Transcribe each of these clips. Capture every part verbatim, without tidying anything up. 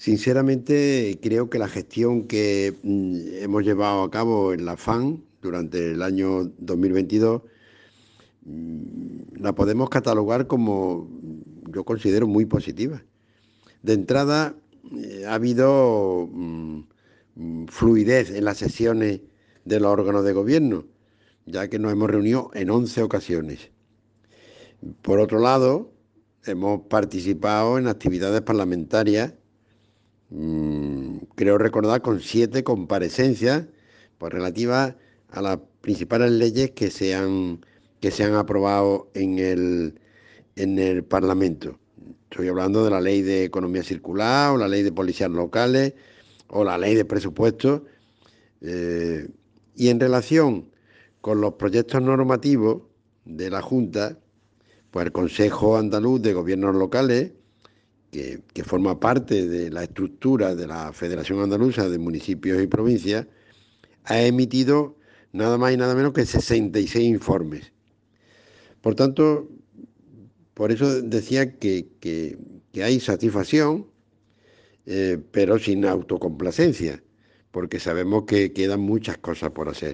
Sinceramente, creo que la gestión que mm, hemos llevado a cabo en la F A N durante el año dos mil veintidós mm, la podemos catalogar como, mm, yo considero, muy positiva. De entrada, eh, ha habido mm, mm, fluidez en las sesiones de los órganos de gobierno, ya que nos hemos reunido en once ocasiones. Por otro lado, hemos participado en actividades parlamentarias. Mm, creo recordar con siete comparecencias pues, relativas a las principales leyes que se han, que se han aprobado en el, en el Parlamento. Estoy hablando de la ley de economía circular, o la ley de policías locales, o la ley de presupuestos. Eh, y en relación con los proyectos normativos de la Junta, pues el Consejo Andaluz de Gobiernos Locales, que, que forma parte de la estructura de la Federación Andaluza de Municipios y Provincias, ha emitido nada más y nada menos que sesenta y seis informes. Por tanto, por eso decía que, que, que hay satisfacción, eh, pero sin autocomplacencia, porque sabemos que quedan muchas cosas por hacer.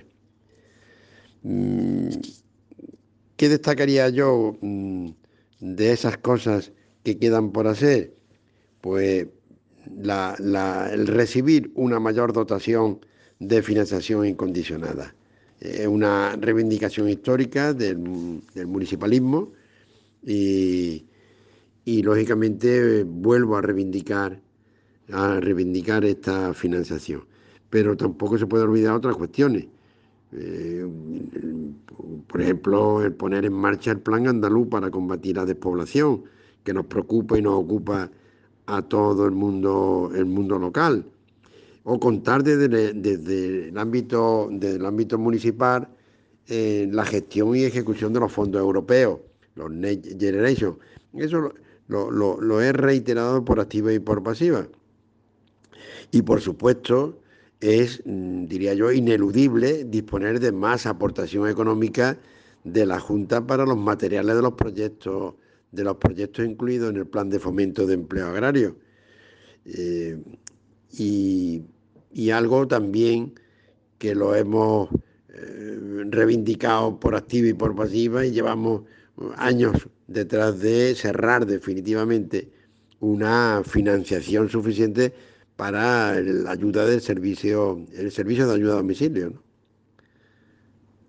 Mm, ¿Qué destacaría yo mm, de esas cosas que quedan por hacer? Pues la, la, el recibir una mayor dotación de financiación incondicionada. Es una reivindicación histórica del, del municipalismo y, y, lógicamente vuelvo a reivindicar, a reivindicar esta financiación. Pero tampoco se puede olvidar otras cuestiones. Eh, por ejemplo, el poner en marcha el plan andaluz para combatir la despoblación, que nos preocupa y nos ocupa a todo el mundo, el mundo local. O contar desde, desde el ámbito, desde el ámbito municipal eh, la gestión y ejecución de los fondos europeos, los Next Generation. Eso lo, lo, lo, lo he reiterado por activa y por pasiva. Y por supuesto, es, mm, diría yo, ineludible disponer de más aportación económica de la Junta para los materiales de los proyectos, de los proyectos incluidos en el plan de fomento de empleo agrario. Eh, y, y, algo también que lo hemos eh, reivindicado por activa y por pasiva y llevamos años detrás de cerrar definitivamente una financiación suficiente para la ayuda del servicio, el servicio de ayuda a domicilio, ¿no?